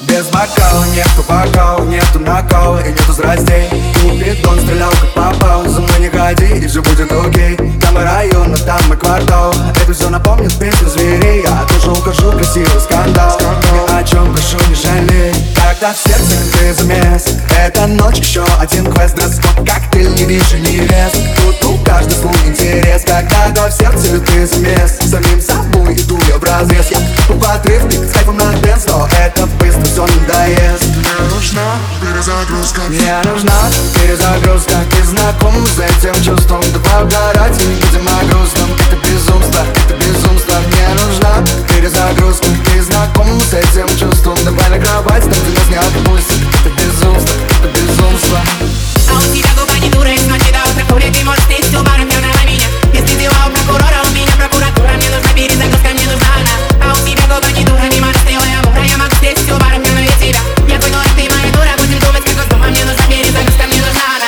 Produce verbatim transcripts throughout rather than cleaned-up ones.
Без бокала, нету бокала, нету накала и нету страстей. Купидон стрелял как попал, за мной не ходи и все будет окей. Там и район, а там и квартал, это все напомнит песню зверей. Я тоже укажу красивый скандал, ни о чем прошу не жалей. Когда в сердце ты замес, эта ночь еще один квест. Дресс-код, коктейль, не вижу невест. Тут у каждого свой интерес. Когда в сердце ты замес, самим собой иду я вразрез. Я по отрывке с кайфом на дэнс, но это быстро все надоест. Мне нужна перезагрузка. Мне нужна перезагрузка. Ты знаком с этим чувством? Давай угорать и не будем о грустном. Это безумство, это безумство. Мне нужна перезагрузка. Ты знаком с этим чувством? Давай на кровать, там ты нас не отпустит. Это безумство, это безумство. А у тебя губа не дура, и с ночи до утра хули ты можешь стыть всю бару пьяного меня. Если ты у прокурора, у меня прокуратура. Мне нужна перезагрузка, мне нужна она. А у тебя губа не дура, не можешь ты моя мура. Я могу стыть всю бару пьяного тебя. Я твой дура, ты моя дура. Будем думать, как дома. Мне нужна перезагрузка, мне нужна она.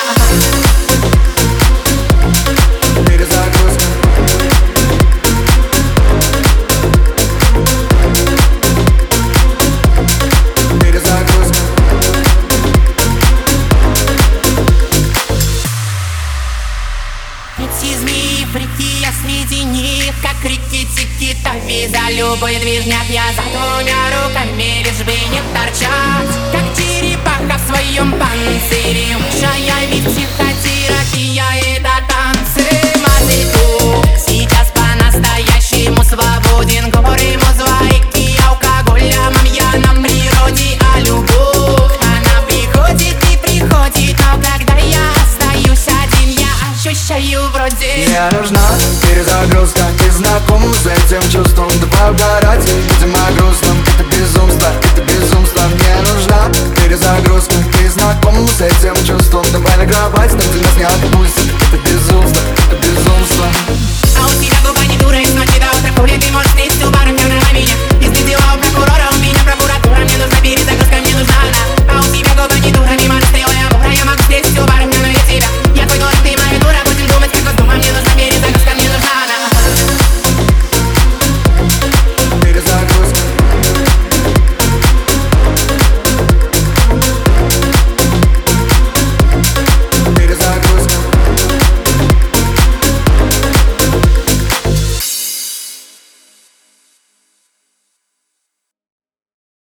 Перезагрузка. Перезагрузка. Эти змеи, фрики, я среди них, как реки Тики-Тави. За любой движняк я за двумя руками, лишь бы не торчать, как черепаха в своем панцире. Лучшая ведь психотерапия — это танцы. Мазытук сейчас по-настоящему свободен. Горы, мозаики, алкоголя, мамья на природе. А любовь, она приходит и приходит. Но когда я остаюсь один, я ощущаю вроде. Мне нужна перезагрузка. Ты знаком с этим чувством? Давай угорать и не будем о грустном.